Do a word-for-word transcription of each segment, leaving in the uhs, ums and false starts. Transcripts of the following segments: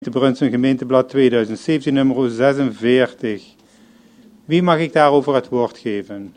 De Brunsum Gemeenteblad tweeduizend zeventien, nummer zesenveertig. Wie mag ik daarover het woord geven?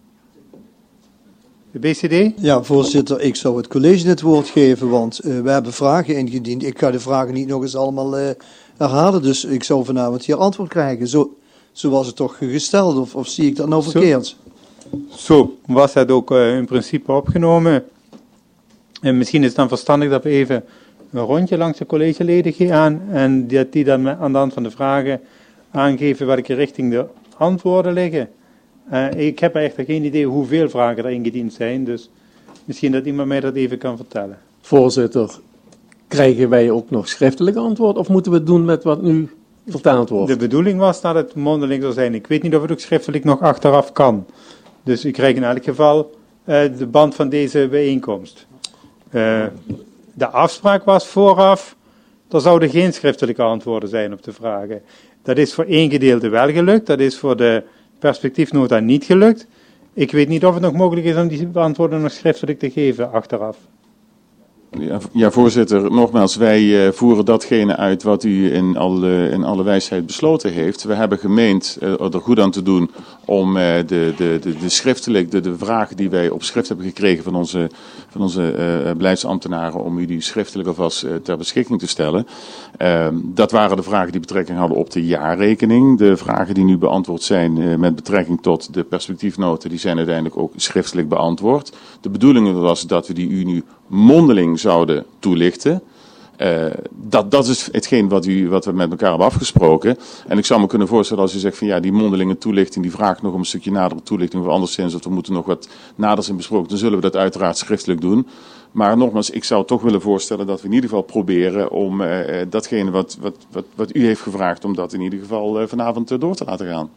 De B C D? Ja, voorzitter, ik zou het college het woord geven, want uh, we hebben vragen ingediend. Ik ga de vragen niet nog eens allemaal uh, herhalen, dus ik zou vanavond hier antwoord krijgen. Zo, zo was het toch gesteld, of, of zie ik dat nou verkeerd? Zo, zo was het ook uh, in principe opgenomen. En misschien is het dan verstandig dat we even een rondje langs de collegeleden gaan en dat die dan aan de hand van de vragen aangeven welke richting de antwoorden liggen. Uh, ik heb echt geen idee hoeveel vragen er ingediend zijn, dus misschien dat iemand mij dat even kan vertellen. Voorzitter, krijgen wij ook nog schriftelijk antwoord of moeten we het doen met wat nu vertaald wordt? De bedoeling was dat het mondeling zou zijn. Ik weet niet of het ook schriftelijk nog achteraf kan. Dus u krijgt in elk geval uh, de band van deze bijeenkomst. Uh, de afspraak was vooraf, er zouden geen schriftelijke antwoorden zijn op de vragen. Dat is voor één gedeelte wel gelukt, dat is voor de perspectiefnota niet gelukt. Ik weet niet of het nog mogelijk is om die antwoorden nog schriftelijk te geven achteraf. Ja, ja, voorzitter, nogmaals, wij uh, voeren datgene uit wat u in alle, in alle wijsheid besloten heeft. We hebben gemeend uh, er goed aan te doen om uh, de, de, de, de schriftelijk, de, de vragen die wij op schrift hebben gekregen van onze, van onze uh, beleidsambtenaren, om u die schriftelijk alvast uh, ter beschikking te stellen. Uh, dat waren de vragen die betrekking hadden op de jaarrekening. De vragen die nu beantwoord zijn uh, met betrekking tot de perspectiefnoten, die zijn uiteindelijk ook schriftelijk beantwoord. De bedoeling was dat we die u nu mondeling zouden toelichten. Uh, dat, dat is hetgeen wat, u, wat we met elkaar hebben afgesproken. En ik zou me kunnen voorstellen als u zegt van ja, die mondelinge toelichting, die vraagt nog om een stukje nadere toelichting of anderszins, of er moeten nog wat nader zijn besproken, dan zullen we dat uiteraard schriftelijk doen. Maar nogmaals, ik zou toch willen voorstellen dat we in ieder geval proberen om uh, datgene wat, wat, wat, wat u heeft gevraagd, om dat in ieder geval uh, vanavond uh, door te laten gaan.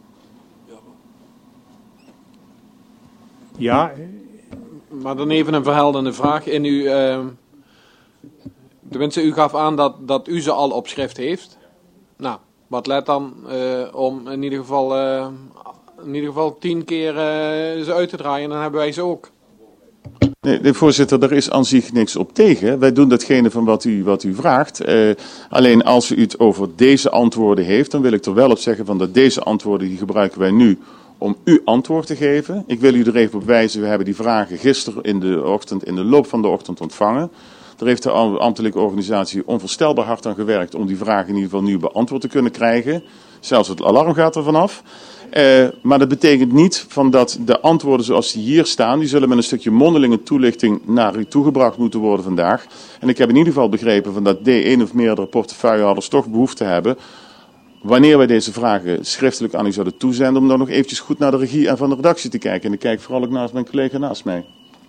Ja. Maar dan even een verhelderende vraag. In uw, uh, tenminste, u gaf aan dat, dat u ze al op schrift heeft. Nou, wat let dan uh, om in ieder geval, uh, in ieder geval tien keer uh, ze uit te draaien, dan hebben wij ze ook. Nee, nee, voorzitter, er is aan zich niks op tegen. Wij doen datgene van wat u, wat u vraagt. Uh, alleen als u het over deze antwoorden heeft, dan wil ik er wel op zeggen van dat deze antwoorden die gebruiken wij nu om u antwoord te geven. Ik wil u er even op wijzen, we hebben die vragen gisteren in de ochtend, in de loop van de ochtend ontvangen. Daar heeft de ambtelijke organisatie onvoorstelbaar hard aan gewerkt om die vragen in ieder geval nu beantwoord te kunnen krijgen. Zelfs het alarm gaat er vanaf. Uh, maar dat betekent niet van dat de antwoorden zoals die hier staan, die zullen met een stukje mondelinge toelichting naar u toegebracht moeten worden vandaag. En ik heb in ieder geval begrepen van dat D één of meerdere portefeuillehouders toch behoefte hebben, wanneer wij deze vragen schriftelijk aan u zouden toezenden, om dan nog eventjes goed naar de regie en van de redactie te kijken. En ik kijk vooral ook naast mijn collega naast mij.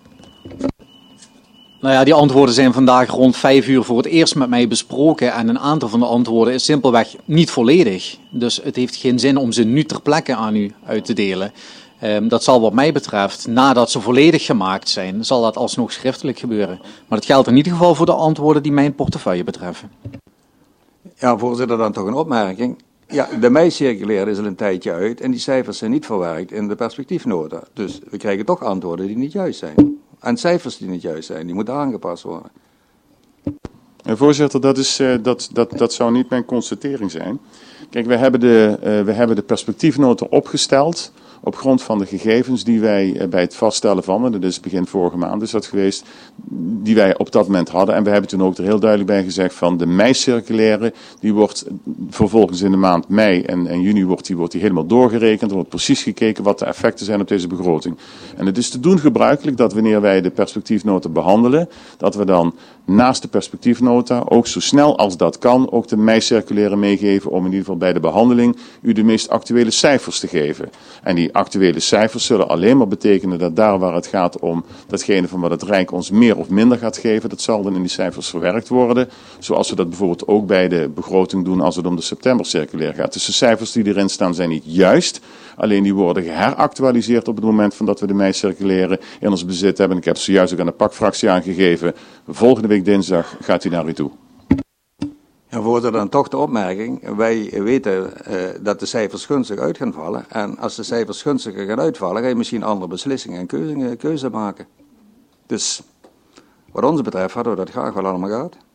Nou ja, die antwoorden zijn vandaag rond vijf uur voor het eerst met mij besproken en een aantal van de antwoorden is simpelweg niet volledig. Dus het heeft geen zin om ze nu ter plekke aan u uit te delen. Um, dat zal wat mij betreft, nadat ze volledig gemaakt zijn, zal dat alsnog schriftelijk gebeuren. Maar dat geldt in ieder geval voor de antwoorden die mijn portefeuille betreffen. Ja, voorzitter, dan toch een opmerking. Ja, de mei-circulair is al een tijdje uit en die cijfers zijn niet verwerkt in de perspectiefnota. Dus we krijgen toch antwoorden die niet juist zijn. En cijfers die niet juist zijn, die moeten aangepast worden. En voorzitter, dat, is, uh, dat, dat, dat zou niet mijn constatering zijn. Kijk, we hebben de, uh, we hebben de perspectiefnota opgesteld op grond van de gegevens die wij uh, bij het vaststellen van, en dat is begin vorige maand is dat geweest, die wij op dat moment hadden. En we hebben toen ook er heel duidelijk bij gezegd van de mei-circulaire, die wordt vervolgens in de maand mei en, en juni wordt die, wordt die helemaal doorgerekend. Er wordt precies gekeken wat de effecten zijn op deze begroting. En het is te doen gebruikelijk dat wanneer wij de perspectiefnota behandelen, dat we dan naast de perspectiefnota ook zo snel als dat kan ook de mei-circulaire meegeven om in ieder geval bij de behandeling u de meest actuele cijfers te geven. En die actuele cijfers zullen alleen maar betekenen dat daar waar het gaat om datgene van wat het Rijk ons meer of minder gaat geven, dat zal dan in die cijfers verwerkt worden. Zoals we dat bijvoorbeeld ook bij de begroting doen als het om de september-circulair gaat. Dus de cijfers die erin staan zijn niet juist, alleen die worden geheractualiseerd op het moment van dat we de mei-circulaire in ons bezit hebben. Ik heb zojuist ook aan de P A C-fractie aangegeven, volgende week dinsdag gaat hij naar u toe. Ja, voorzitter, dan toch de opmerking. Wij weten uh, dat de cijfers gunstig uit gaan vallen. En als de cijfers gunstiger gaan uitvallen, ga je misschien andere beslissingen en keuze, keuze maken. Dus wat ons betreft hadden we dat graag wel allemaal gehad.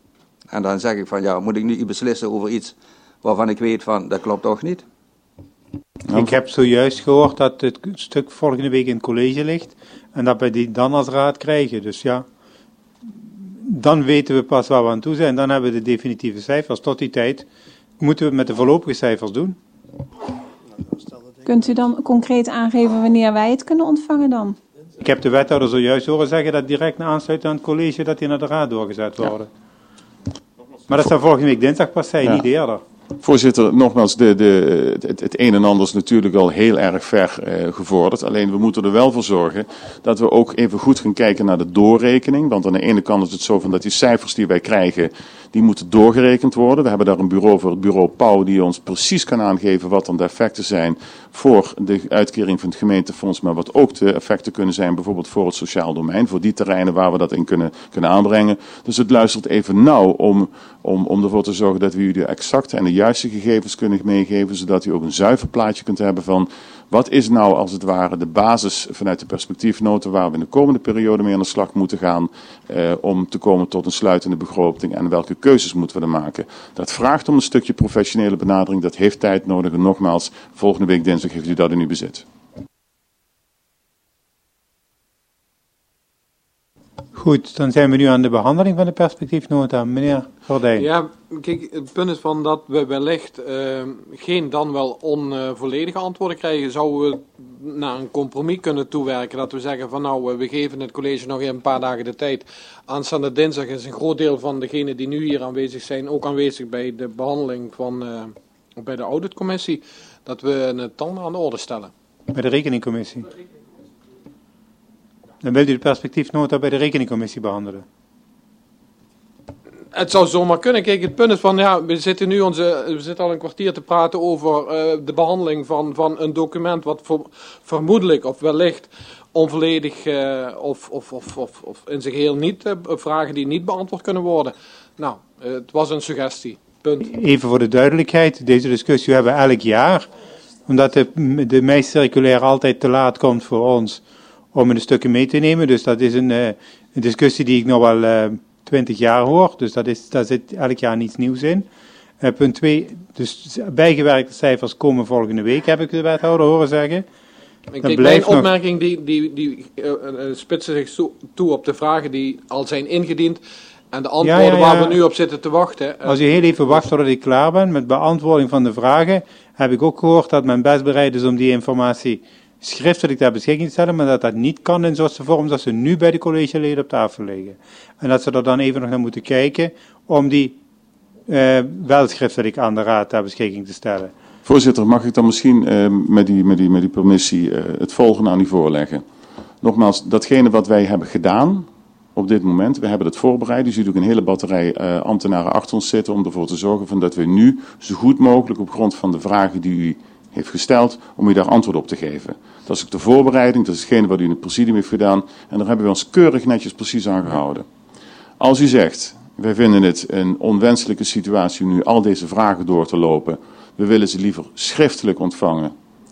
En dan zeg ik van, ja, moet ik nu beslissen over iets waarvan ik weet van, dat klopt toch niet? Ik heb zojuist gehoord dat het stuk volgende week in het college ligt en dat we die dan als raad krijgen. Dus ja, dan weten we pas waar we aan toe zijn. Dan hebben we de definitieve cijfers. Tot die tijd moeten we het met de voorlopige cijfers doen. Kunt u dan concreet aangeven wanneer wij het kunnen ontvangen dan? Ik heb de wethouder zojuist horen zeggen dat direct na aansluiting aan het college dat die naar de raad doorgezet worden. Ja. Maar dat zou volgende week dinsdag pas zijn, ja. Niet eerder. Voorzitter, nogmaals, de, de, het, het een en ander is natuurlijk al heel erg ver eh, gevorderd. Alleen we moeten er wel voor zorgen dat we ook even goed gaan kijken naar de doorrekening. Want aan de ene kant is het zo van dat die cijfers die wij krijgen, die moeten doorgerekend worden. We hebben daar een bureau voor, het bureau Pauw, die ons precies kan aangeven wat dan de effecten zijn voor de uitkering van het gemeentefonds. Maar wat ook de effecten kunnen zijn bijvoorbeeld voor het sociaal domein. Voor die terreinen waar we dat in kunnen, kunnen aanbrengen. Dus het luistert even nauw om, om, om ervoor te zorgen dat we u de exacte en de juiste gegevens kunnen meegeven, zodat u ook een zuiver plaatje kunt hebben van wat is nou als het ware de basis vanuit de perspectiefnota waar we in de komende periode mee aan de slag moeten gaan eh, om te komen tot een sluitende begroting en welke keuzes moeten we er maken. Dat vraagt om een stukje professionele benadering, dat heeft tijd nodig en nogmaals, volgende week dinsdag heeft u dat in uw bezit. Goed, dan zijn we nu aan de behandeling van de perspectiefnota. Meneer Gordijn. Ja, kijk, het punt is van dat we wellicht uh, geen dan wel onvolledige antwoorden krijgen. Zouden we naar een compromis kunnen toewerken. Dat we zeggen van nou, we geven het college nog een paar dagen de tijd. Aanstaande dinsdag is een groot deel van degenen die nu hier aanwezig zijn ook aanwezig bij de behandeling van uh, bij de auditcommissie. Dat we het dan aan de orde stellen. Bij de rekeningcommissie. Dan wilt u de perspectiefnota bij de rekeningcommissie behandelen? Het zou zomaar kunnen. Kijk, het punt is van, ja, we zitten nu onze, we zitten al een kwartier te praten over uh, de behandeling van, van een document wat voor, vermoedelijk of wellicht onvolledig uh, of, of, of, of, of in zijn geheel niet, uh, vragen die niet beantwoord kunnen worden. Nou, uh, het was een suggestie. Punt. Even voor de duidelijkheid, deze discussie hebben we elk jaar, omdat de, de mei-circulair altijd te laat komt voor ons om een stukje mee te nemen. Dus dat is een, uh, een discussie die ik nog wel uh, twintig jaar hoor. Dus dat is, daar zit elk jaar niets nieuws in. Uh, punt twee, dus bijgewerkte cijfers komen volgende week, heb ik de wethouder horen zeggen. Ik denk, mijn opmerking nog... die, die, die uh, uh, spitsen zich toe, toe op de vragen die al zijn ingediend. En de antwoorden ja, ja, ja. waar we nu op zitten te wachten. Uh, Als u heel even wacht totdat ik klaar ben met beantwoording van de vragen, heb ik ook gehoord dat men best bereid is om die informatie schriftelijk ter beschikking te stellen, maar dat dat niet kan in zo'n vorm dat ze nu bij de collegeleden op tafel liggen. En dat ze er dan even nog naar moeten kijken om die uh, wel schriftelijk aan de raad ter beschikking te stellen. Voorzitter, mag ik dan misschien uh, met, die, met, die, met die permissie uh, het volgende aan u voorleggen? Nogmaals, datgene wat wij hebben gedaan op dit moment, we hebben het voorbereid. U ziet ook een hele batterij uh, ambtenaren achter ons zitten om ervoor te zorgen van dat we nu zo goed mogelijk op grond van de vragen die u heeft gesteld, om u daar antwoord op te geven. Dat is ook de voorbereiding, dat is hetgene wat u in het presidium heeft gedaan en daar hebben we ons keurig netjes precies aan gehouden. Als u zegt, wij vinden het een onwenselijke situatie om nu al deze vragen door te lopen, we willen ze liever schriftelijk ontvangen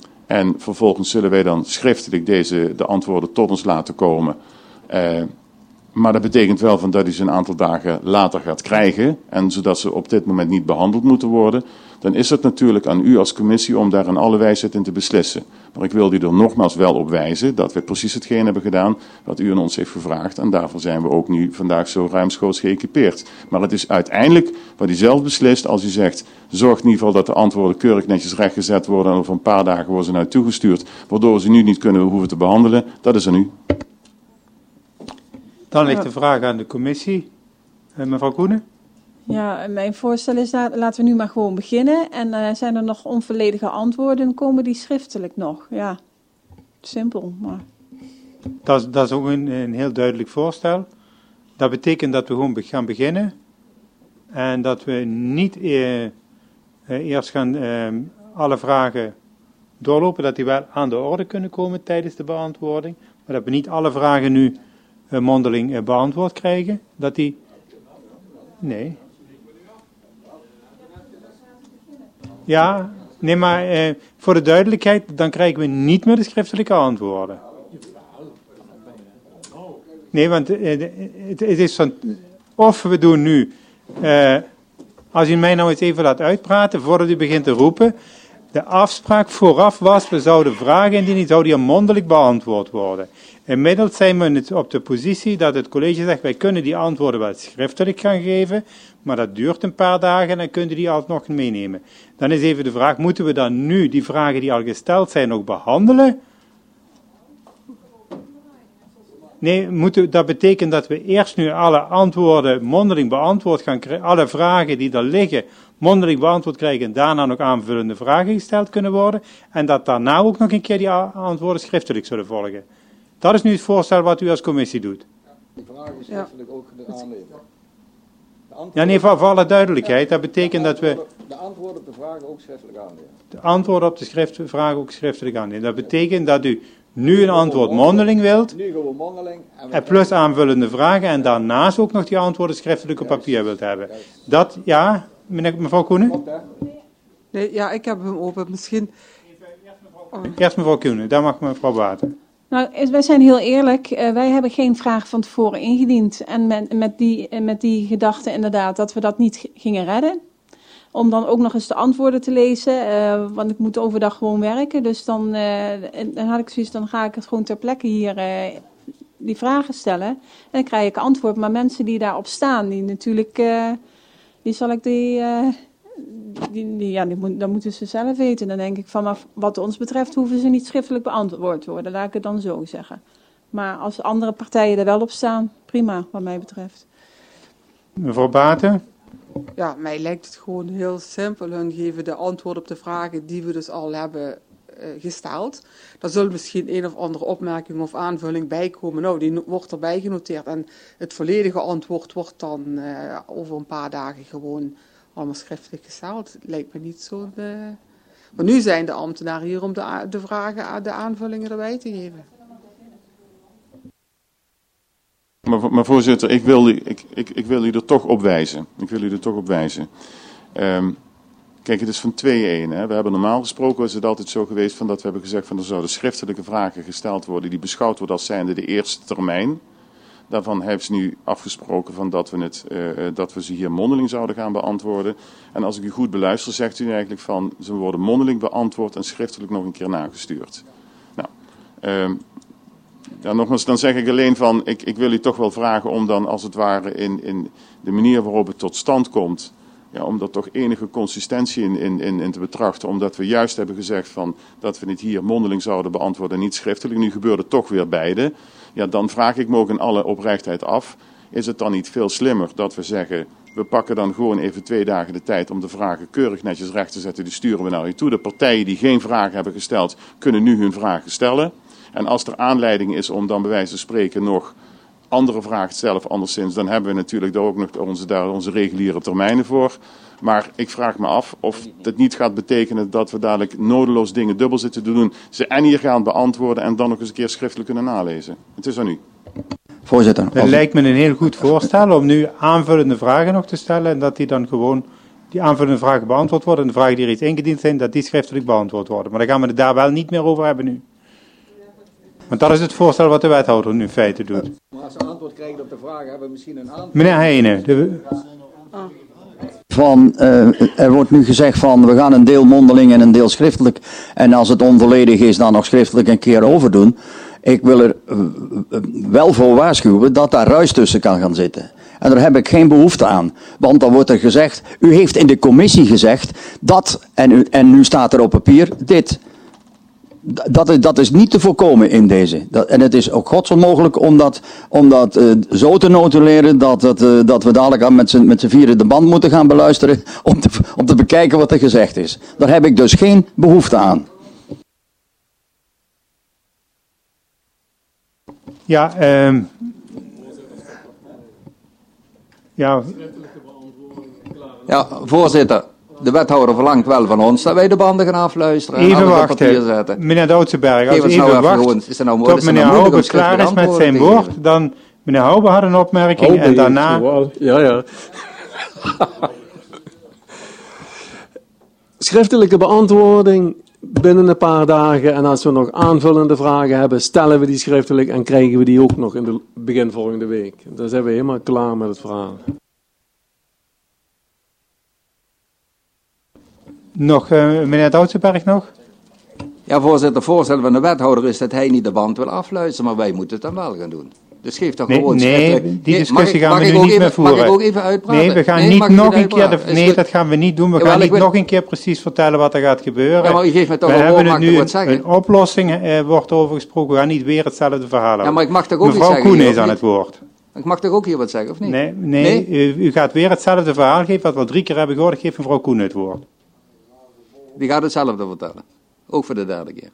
en vervolgens zullen wij dan schriftelijk deze, de antwoorden tot ons laten komen. Uh, maar dat betekent wel van dat u ze een aantal dagen later gaat krijgen en zodat ze op dit moment niet behandeld moeten worden, dan is het natuurlijk aan u als commissie om daar in alle wijsheid in te beslissen. Maar ik wil u er nogmaals wel op wijzen dat we precies hetgeen hebben gedaan wat u aan ons heeft gevraagd. En daarvoor zijn we ook nu vandaag zo ruimschoots geëquipeerd. Maar het is uiteindelijk wat u zelf beslist als u zegt, zorg in ieder geval dat de antwoorden keurig netjes rechtgezet worden en over een paar dagen worden ze naar u toegestuurd, waardoor we ze nu niet kunnen hoeven te behandelen. Dat is aan u. Dan ligt de vraag aan de commissie. Uh, mevrouw Koenen? Ja, mijn voorstel is dat laten we nu maar gewoon beginnen. En uh, zijn er nog onvolledige antwoorden, komen die schriftelijk nog. Ja, simpel. Maar... Dat, is, dat is ook een, een heel duidelijk voorstel. Dat betekent dat we gewoon gaan beginnen. En dat we niet uh, uh, eerst gaan uh, alle vragen doorlopen. Dat die wel aan de orde kunnen komen tijdens de beantwoording. Maar dat we niet alle vragen nu uh, mondeling uh, beantwoord krijgen. Dat die... Nee. Ja, nee, maar eh, voor de duidelijkheid, dan krijgen we niet meer de schriftelijke antwoorden. Nee, want eh, het, het is van, of we doen nu Uh, als u mij nou eens even laat uitpraten, voordat u begint te roepen. De afspraak vooraf was, we zouden vragen indienen, die zouden hier mondeling beantwoord worden. Inmiddels zijn we op de positie dat het college zegt, wij kunnen die antwoorden wel schriftelijk gaan geven, maar dat duurt een paar dagen en dan kunnen die alsnog meenemen. Dan is even de vraag, moeten we dan nu die vragen die al gesteld zijn nog behandelen? Nee, moeten, dat betekent dat we eerst nu alle antwoorden mondeling beantwoord gaan krijgen, alle vragen die er liggen mondeling beantwoord krijgen en daarna nog aanvullende vragen gesteld kunnen worden en dat daarna ook nog een keer die antwoorden schriftelijk zullen volgen. Dat is nu het voorstel wat u als commissie doet. Die vragen schriftelijk ook aanleveren. Ja, nee, voor, voor alle duidelijkheid, dat betekent dat we... De antwoorden op de vragen ook schriftelijk aanleveren. De antwoorden op de schrift, vragen ook schriftelijk aanleveren. Dat betekent dat u nu een antwoord mondeling wilt, nu gewoon mondeling, en, en plus aanvullende vragen, en daarnaast ook nog die antwoorden schriftelijk op papier wilt hebben. Dat, ja, meneer, mevrouw Koenen? Nee, ja, ik heb hem open, misschien... Oh. Eerst mevrouw Koenen, daar mag mevrouw Water. Nou, wij zijn heel eerlijk, uh, wij hebben geen vraag van tevoren ingediend. En met, met, die, met die gedachte inderdaad dat we dat niet gingen redden. Om dan ook nog eens de antwoorden te lezen, uh, want ik moet overdag gewoon werken. Dus dan, uh, dan had ik zoiets, dan ga ik het gewoon ter plekke hier uh, die vragen stellen. En dan krijg ik antwoord. Maar mensen die daarop staan, die natuurlijk, uh, die zal ik die... Uh, Die, die, ja, die moet, dan moeten ze zelf weten. Dan denk ik van, wat ons betreft hoeven ze niet schriftelijk beantwoord te worden. Laat ik het dan zo zeggen. Maar als andere partijen er wel op staan, prima wat mij betreft. Mevrouw Baten? Ja, mij lijkt het gewoon heel simpel. Hun geven de antwoord op de vragen die we dus al hebben uh, gesteld. Daar zullen misschien een of andere opmerking of aanvulling bij komen. Nou, die wordt erbij genoteerd. En het volledige antwoord wordt dan uh, over een paar dagen gewoon... allemaal schriftelijk gesteld. Het lijkt me niet zo... De... Maar nu zijn de ambtenaren hier om de, de vragen, de aanvullingen erbij te geven. Maar, maar voorzitter, ik wil, u, ik, ik, ik wil u er toch op wijzen. Ik wil u er toch op wijzen. Um, kijk, het is van twee-een. We hebben normaal gesproken, is het altijd zo geweest van dat we hebben gezegd van er zouden schriftelijke vragen gesteld worden die beschouwd worden als zijnde de eerste termijn. Daarvan heeft ze nu afgesproken van dat, we het, uh, dat we ze hier mondeling zouden gaan beantwoorden. En als ik u goed beluister, zegt u eigenlijk van ze worden mondeling beantwoord en schriftelijk nog een keer nagestuurd. Nou, uh, ja, nogmaals, dan zeg ik alleen van, ik, ik wil u toch wel vragen om dan als het ware in, in de manier waarop het tot stand komt, ja, om er toch enige consistentie in, in, in, in te betrachten. Omdat we juist hebben gezegd van dat we het hier mondeling zouden beantwoorden en niet schriftelijk. Nu gebeurde toch weer beide. Ja, dan vraag ik me ook in alle oprechtheid af, is het dan niet veel slimmer dat we zeggen, we pakken dan gewoon even twee dagen de tijd om de vragen keurig netjes recht te zetten, die sturen we naar u toe. De partijen die geen vragen hebben gesteld, kunnen nu hun vragen stellen. En als er aanleiding is om dan bij wijze van spreken nog andere vragen te stellen of anderszins, dan hebben we natuurlijk daar ook nog onze, daar onze reguliere termijnen voor. Maar ik vraag me af of het niet gaat betekenen dat we dadelijk nodeloos dingen dubbel zitten te doen. Ze en hier gaan beantwoorden en dan nog eens een keer schriftelijk kunnen nalezen. Het is aan u. Voorzitter. Het lijkt me een heel goed voorstel om nu aanvullende vragen nog te stellen. En dat die dan gewoon, die aanvullende vragen beantwoord worden. En de vragen die reeds ingediend zijn, dat die schriftelijk beantwoord worden. Maar dan gaan we het daar wel niet meer over hebben nu. Want dat is het voorstel wat de wethouder nu in feite doet. Maar als ze antwoord krijgen op de vragen, hebben we misschien een antwoord. Meneer Heijnen. De... Van, uh, er wordt nu gezegd van we gaan een deel mondeling en een deel schriftelijk. En als het onvolledig is, dan nog schriftelijk een keer overdoen. Ik wil er uh, wel voor waarschuwen dat daar ruis tussen kan gaan zitten. En daar heb ik geen behoefte aan. Want dan wordt er gezegd, u heeft in de commissie gezegd dat, en, u, en nu staat er op papier dit. Dat is, dat is niet te voorkomen in deze. Dat, en het is ook godsonmogelijk om dat, om dat uh, zo te notuleren dat, het, uh, dat we dadelijk met z'n, met z'n vieren de band moeten gaan beluisteren om te, om te bekijken wat er gezegd is. Daar heb ik dus geen behoefte aan. Ja, um, ja. Ja, voorzitter. De wethouder verlangt wel van ons dat wij de banden gaan afluisteren en even alles wachten. op papier zetten. Meneer Doutsenberg, als u even nou wacht gewoon, is nou, tot meneer nou Hoube klaar is met zijn woord, dan meneer Hoube had een opmerking Hoube en daarna... Ja, ja. Schriftelijke beantwoording binnen een paar dagen en als we nog aanvullende vragen hebben, stellen we die schriftelijk en krijgen we die ook nog in de begin volgende week. Dan zijn we helemaal klaar met het verhaal. Nog, uh, meneer Doutsenberg nog? Ja, voorzitter, voorstel van de wethouder is dat hij niet de band wil afluisteren, maar wij moeten het dan wel gaan doen. Dus geef toch nee, gewoon nee, schriftelijk. die discussie mag gaan ik, we mag nu niet even, meer voeren. Mag ik ook even uitpraten? Nee, we gaan nee, niet nog een keer... De, nee, goed. dat gaan we niet doen. We Ja, gaan niet wil... nog een keer precies vertellen wat er gaat gebeuren. Ja, maar u geeft me toch we een hebben het nu wat zeggen. Een oplossing uh, wordt over gesproken. We gaan niet weer hetzelfde verhaal houden. Ja, maar ik mag toch ook Mevrouw iets zeggen? Koen Hier, is aan het woord. Ik mag toch ook hier wat zeggen, of niet? Nee, nee, nee? U, u gaat weer hetzelfde verhaal geven wat we al drie keer hebben gehoord. Ik geef mevrouw Koen het woord. Die gaat hetzelfde vertellen. Ook voor de derde keer.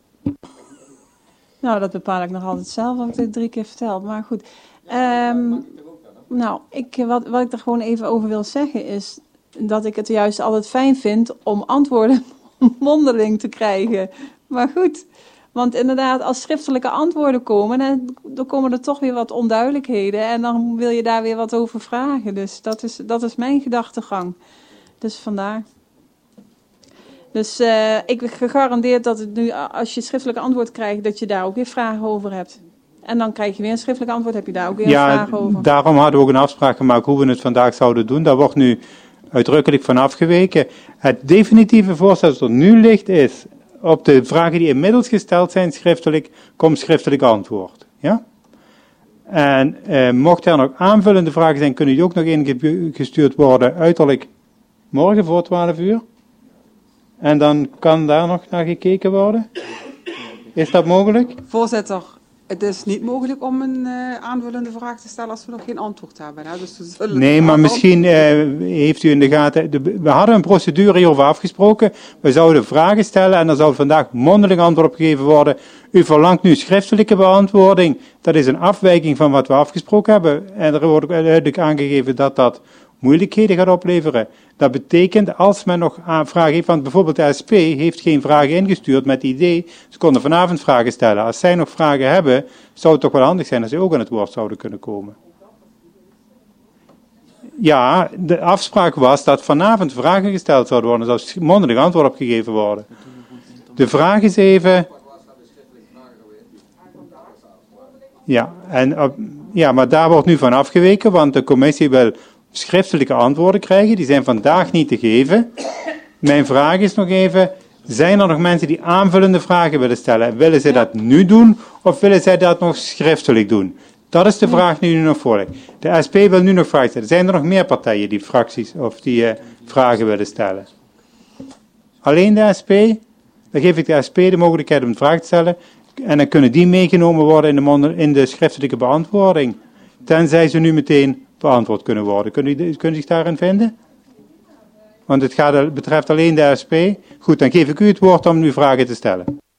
Nou, dat bepaal ik nog altijd zelf, als ik dit drie keer vertel. Maar goed. Um, nou, ik, wat, wat ik er gewoon even over wil zeggen is dat ik het juist altijd fijn vind om antwoorden mondeling te krijgen. Maar goed, want inderdaad, als schriftelijke antwoorden komen, dan, dan komen er toch weer wat onduidelijkheden. En dan wil je daar weer wat over vragen. Dus dat is, dat is mijn gedachtegang. Dus vandaar. Dus uh, ik gegarandeerd dat het nu, als je schriftelijk antwoord krijgt, dat je daar ook weer vragen over hebt. En dan krijg je weer een schriftelijk antwoord, heb je daar ook weer ja, een vraag over. Ja, daarom hadden we ook een afspraak gemaakt hoe we het vandaag zouden doen. Daar wordt nu uitdrukkelijk van afgeweken. Het definitieve voorstel dat er nu ligt is, op de vragen die inmiddels gesteld zijn schriftelijk, komt schriftelijk antwoord. Ja? En eh, mocht er nog aanvullende vragen zijn, kunnen die ook nog ingestuurd worden, uiterlijk morgen voor twaalf uur. En dan kan daar nog naar gekeken worden. Is dat mogelijk? Voorzitter, het is niet mogelijk om een uh, aanvullende vraag te stellen als we nog geen antwoord hebben. Hè? Dus we zullen nee, maar misschien uh, heeft u in de gaten... De, we hadden een procedure hierover afgesproken. We zouden vragen stellen en er zou vandaag mondeling antwoord op gegeven worden. U verlangt nu schriftelijke beantwoording. Dat is een afwijking van wat we afgesproken hebben. En er wordt ook duidelijk aangegeven dat dat moeilijkheden gaat opleveren. Dat betekent, als men nog vragen heeft, want bijvoorbeeld de S P heeft geen vragen ingestuurd met het idee, ze konden vanavond vragen stellen. Als zij nog vragen hebben, zou het toch wel handig zijn als zij ook aan het woord zouden kunnen komen. Ja, de afspraak was dat vanavond vragen gesteld zouden worden, er zou mondeling antwoord op gegeven worden. De vraag is even... Ja, en, ja, maar daar wordt nu van afgeweken, want de commissie wil schriftelijke antwoorden krijgen, die zijn vandaag niet te geven. Mijn vraag is nog even, zijn er nog mensen die aanvullende vragen willen stellen? Willen zij dat nu doen, of willen zij dat nog schriftelijk doen? Dat is de vraag die nu nog voor ligt. De S P wil nu nog vragen stellen. Zijn er nog meer partijen die fracties of die uh, vragen willen stellen? Alleen de S P? Dan geef ik de S P de mogelijkheid om een vraag te stellen, en dan kunnen die meegenomen worden in de, mond, in de schriftelijke beantwoording. Tenzij ze nu meteen beantwoord kunnen worden. Kunnen u, kunnen u zich daarin vinden? Want het gaat, betreft alleen de S P. Goed, dan geef ik u het woord om nu vragen te stellen.